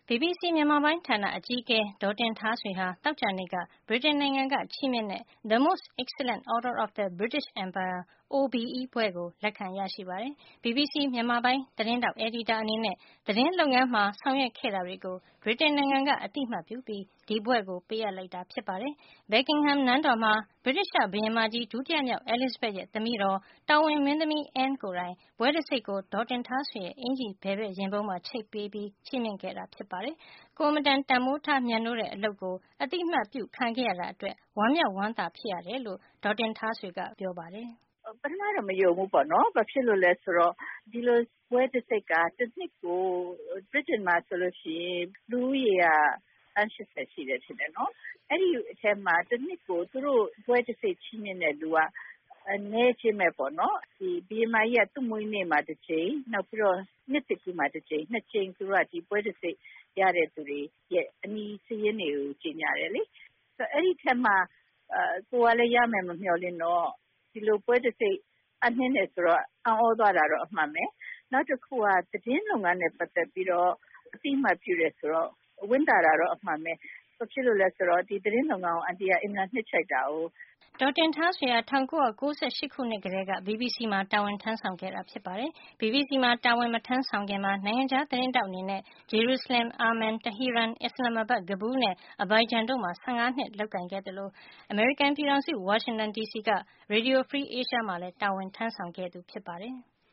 BBC မြန်မာပိုင်းဌာနအကြီးအကဲဒေါ်တင်ထားဆွေဟာသောကြာနေ့ကဗြိတိန်နိုင်ငံကချီးမြှင့်တဲ့ The Most Excellent Order of the British Empire OBE ဘွဲ့ကိုလက်ခံရရှိပါတယ်။ BBC မြန်မာပိုင်းသတင်းထောက်အယ်ဒီတာအနေနဲ့သတင်းလုပ်ငန်းမှာဆောင်ရွက်ခဲ့တာတွေကိုဗြိတိန်နိုင်ငံကအသိအမှတ်ပြုပြီးဒီဘွဲ့ကိုပေးအပ်လိုက်တာဖြစ်ပါတယ်။ Buckingham နန်းတော်မှာဗြိတိသျှဘုရင်မကြီးဒုတိယမြောက် Elizabeth ရဲ့သမီးတော်တော်ဝင်မင်းသမီး Anne ကိုယ်တိုင်ဘွဲ့တံဆိပ်ကိုဒေါ်တင်ထားဆွေရဲ့အင်္ကျီဘယ်ဘက်ရင်ပုန်းမှာချိတ်ပေးပြီးချီးမြှင့်ခဲ့တာဖြစ်ပါတယ်။ ကိုယ်အင်မတန်တန်ဖိုးထားမြတ်နိုးတဲ့အလုပ်ကိုအသိအမှတ်ပြုခံခဲ့ရတာအတွက်ဝမ်းမြောက်ဝမ်းသာဖြစ်ရတယ်လို့ဒေါ်တင်ထားဆွေကပြောပါတယ်။ပထမတော့မယုံဘူးပေါ့နော်။ဘာဖြစ်လို့လဲဆိုတော့ဒီလိုဘွဲ့တံဆိပ်ကတစ်နှစ်ကိုဗြိတိန်မှာဆိုလို့ရှိရင်လူဦးရေကသန်း80ရှိတယ်ထင်တယ်နော်။အဲ့ဒီအထဲမှာတစ်နှစ်ကိုသူတို့ဘွဲ့တံဆိပ်ချီးမြှင့်တဲ့လူကအနည်းချင်းပဲပေါ့နော်။ဒီဘုရင်မကြီးကသူ့မွေးနေ့မှာတစ်ချိန်နောက်ပြီးတော့နှစ်သစ်ကူးမှာတစ်ချိန်နှစ်ချိန်သူကဒီဘွဲ့တံဆိပ်ရတဲ့သူတွေရဲ့အမည်စာရင်းတွေကိုကြေညာတယ်လေ။ဆိုအဲ့ဒီထဲမှာကိုယ်ကလည်းရမယ်မမျှော်လင့်တော့ဒီလိုပွဲတစ်စိတ်အနှင်းနေဆိုတော့အံ့ဩသွားတာတော့အမှန်ပဲနောက်တစ်ခုကသတင်းလုပ်ငန်းနဲ့ပတ်သက်ပြီးတော့အတိအမှတ်ပြုတယ်ဆိုတော့ဝင်းတာတာတော့အမှန်ပဲဘာဖြစ်လို့လဲဆိုတော့ဒီသတင်းလုပ်ငန်းကိုအန်တီကအင်မတန်နှစ်ချိုက်တာကိုဒေါ်တင်ထားဆွေဟာ1998ခုနှစ်ကတည်းက BBC မှာတာဝန်ထမ်းဆောင်ခဲ့တာဖြစ်ပါတယ်။ BBC မှာတာဝန်မထမ်းဆောင်ခင်မှာနိုင်ငံခြားသတင်းထောက်အနေနဲ့ Jerusalem, Amman, Tehran, Islamabad, Kabul နဲ့ Abidjan တို့မှာ15နှစ်လုပ်ကိုင်ခဲ့သလိုအမေရိကန်ပြည်ထောင်စုဝါရှင်တန်ဒီစီက Radio Free Asia မှာလည်းတာဝန်ထမ်းဆောင်ခဲ့သူဖြစ်ပါတယ်။